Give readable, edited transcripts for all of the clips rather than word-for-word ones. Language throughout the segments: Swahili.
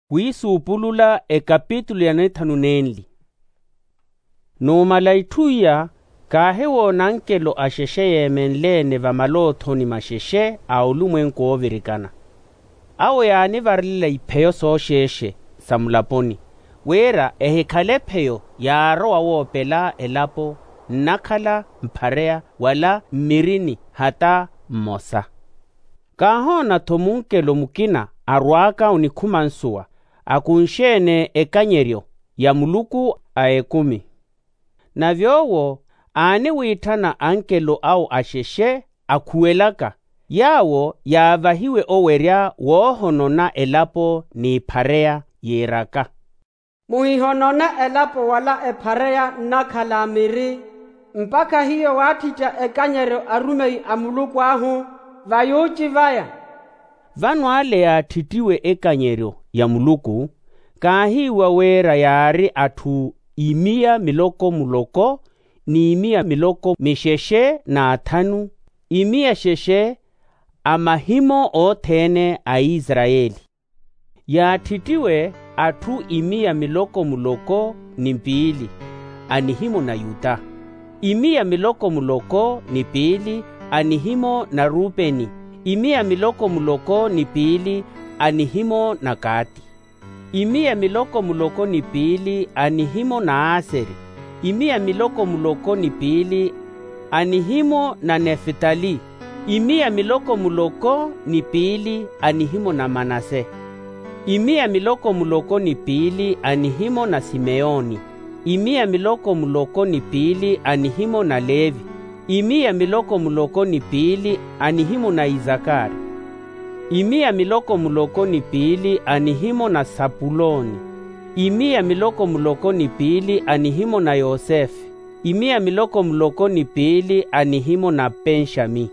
Wisupulula ekapitulo ya 5 Numalaituya kahewo nankelo asheshe yemenlene vamalothoni masheshe aulumwenko ovirikana. Awo yani varilila ipeyo sosheshe samulaponi. Wera ehekhale peyo yarowa wopela elapo nakhala mphareya wala mirini hata mmosa. Kahona thomunkelo mukina arwaka unikhumansuwa akunshene ekanyeryo ya muluku aekumi. Na vyowo ani withana ankelo au asheshe akhuwelaka yawo yavahiwe owerya wohonona elapo ni phareya yiraka. Muhihonona elapo wala ephareya nakhala miri mpaka hiyo wathicha ekanyero arumei amuluku ahu vayuchi vaya. Vanwale yathitiwe ekanyero ya muluku kahiwa wera yari athu 100 ni 150 100 amahimo othene a Israeli. Yathitiwe athu 150 anihimo na Yuda. 150 anihimo na Rubeni. 150 anihimo na Gadi. 150 anihimo na Aseri. 150 anihimo na Neftali. 150 anihimo na Manase. 150 anihimo na Simeoni. 150 anihimo na Levi. 150 anihimo na Isakari. 150 anihimo na Sapuloni. 150 anihimo na Yosefi. 150 anihimo na Benshami.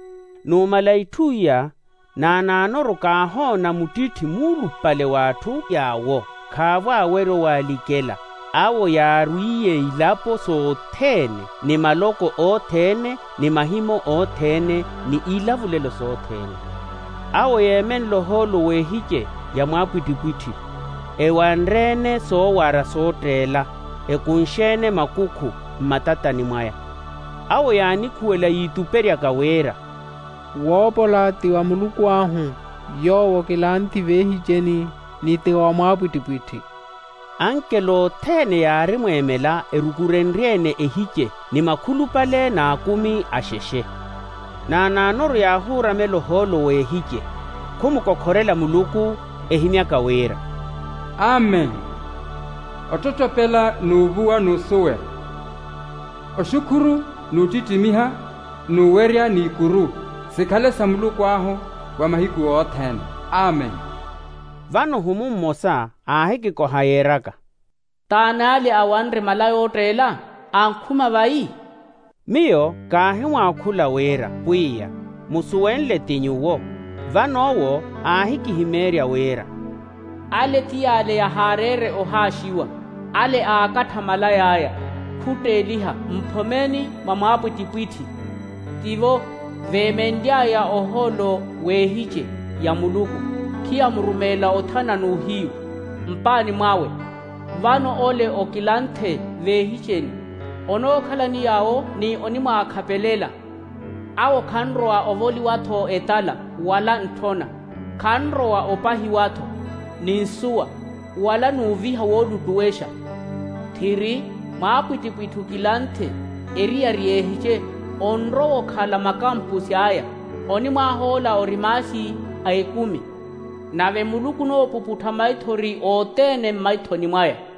Numalaituya na nanoro kahona mutiti mulu pale watu yawo kava awero walikela. Awo yaruiye ilapo sothene ni maloko othene ni mahimo othene ni ilavulelo sothene. Awo yemen loholo wehike ya mwapwitipwiti ewanrene sowara sotrela ekunshene makuku matatani mwaya. Awo yani kuwela yituperya kawera wopolati wa muluku ahu yowo kilanti vehicheni nite wa mwapwitipwiti. Ankelo thene yari mwemela erukurenriene ehike ni makulu pale na 10 asheshe. Na nanoro yahura melo holo wehike kumukokhorela muluku ehimyaka wera. Amen. Ototopela nubuwa nusuwe. Oshukuru nutitimiha nuwerya nikuru sikhale samuluku aho wa mahiku othene. Amen. Vano humu mmosa ahiki kohayeraka. Tanali awanre malayo trela ankhuma vai. Miyo kahiwa akhula wera pwiya musuwenle tinyuwo. Vanowo ahiki himerya wera. Ale tiyale ya harere ohashiwa. Ale akatha malayaya. Khuteliha mphomeni mamapwitipwiti. Tivo vemendyaya oholo wehiche ya muluku. Kia murumela othana nuhiu. Mpani mwawe. Vano ole okilanthe vehicheni. Ono khalani yao ni onima akhapelela. Awo khanroa ovoli watho etala wala nthona. Khanroa opahi watho ni nsuwa wala nuviha woduduwesha. Thiri maapwitipwitu kilanthe eria riehiche onro okhala makampusi aya. Onima hola orimasi aekumi. Nave muluku no puputha maithori otene maithoni mwaya.